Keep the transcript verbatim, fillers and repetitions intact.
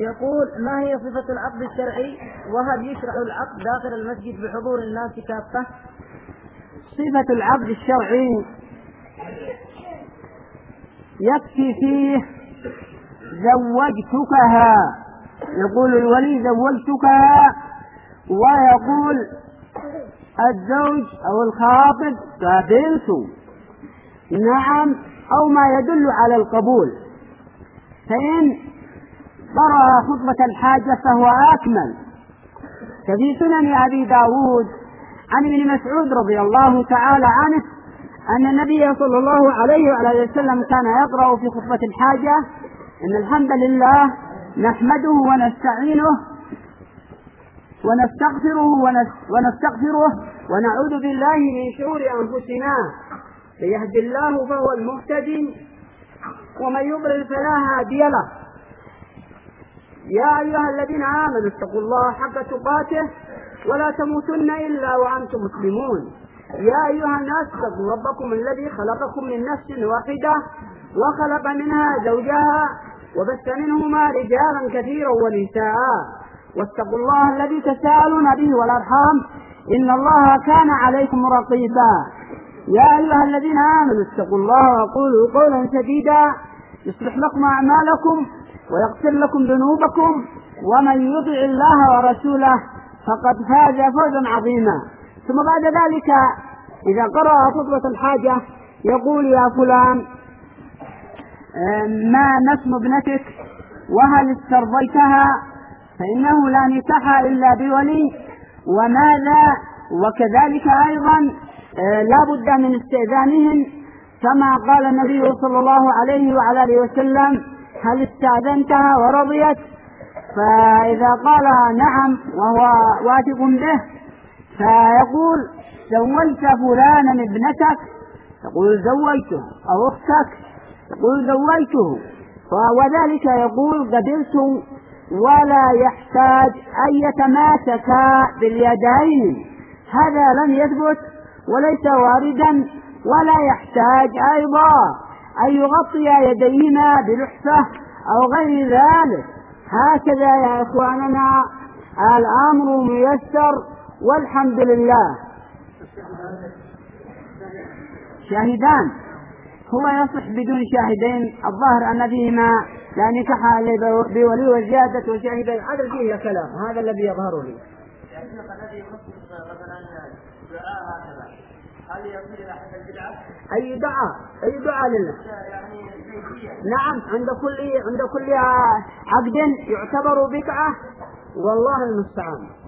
يقول: ما هي صفة العقد الشرعي؟ وهل يشرع العقد داخل المسجد بحضور الناس كافة؟ صفة العقد الشرعي يكفي فيه زوجتكها، يقول الولي زوجتكها، ويقول الزوج أو الخاطب قابلت، نعم، أو ما يدل على القبول. فإن قرأ خطبة الحاجة فهو أكمل. ففي سنن أبي داود عن ابن مسعود رضي الله تعالى عنه أن النبي صلى الله عليه وعلى وسلم كان يقرأ في خطبة الحاجة: إن الحمد لله نحمده ونستعينه ونستغفره ونستغفره ونعوذ بالله من شرور أنفسنا، فيهدي الله فهو المهتدي ومن يضلل فلا هادي له. يا أيها الذين آمنوا اتقوا الله حق تقاته ولا تموتن إلا وأنتم مسلمون. يا أيها الناس اتقوا ربكم الذي خلقكم من نفس واحدة وخلق منها زوجها وبث منهما رجالا كثيرا ونساء، واتقوا الله الذي تساءلون به والأرحام إن الله كان عليكم رقيبا. يا أيها الذين آمنوا اتقوا الله وقولوا قولا سديدا يصلح لكم أعمالكم ويغفر لكم ذنوبكم، ومن يطع الله ورسوله فقد فاز فوزا عظيما. ثم بعد ذلك إذا قرأ خطبة الحاجة يقول: يا فلان، ما اسم ابنتك وهل استرضيتها؟ فإنه لا نكاح إلا بولي، وماذا؟ وكذلك أيضا لا بد من استئذانهم، كما قال النبي صلى الله عليه وعلى آله وسلم: هل استأذنتها ورضيت؟ فإذا قال نعم وهو واثق به فيقول: زوجت فلانا ابنتك؟ يقول: زوجته. أو أختك؟ يقول: زوجته. وذلك يقول: قبلت، ولا يحتاج أن يتماسكا باليدين. هذا لم يثبت وليس واردا، ولا يحتاج أيضا أن يغطي يديهما بلحفة أو غير ذلك. هكذا يا إخواننا الأمر ميسر والحمد لله. شاهدان هو يصح بدون شاهدين، الظاهر أن فيهما لا نكاح إلا بولي وزيادة وشاهد العدل فيه كلام، هذا الذي يظهر لي. هل يصير أحد البدعة؟ أي دعاء أي دعاء لله. نعم، عند كل عند كل عقد يعتبر بدعة، والله المستعان.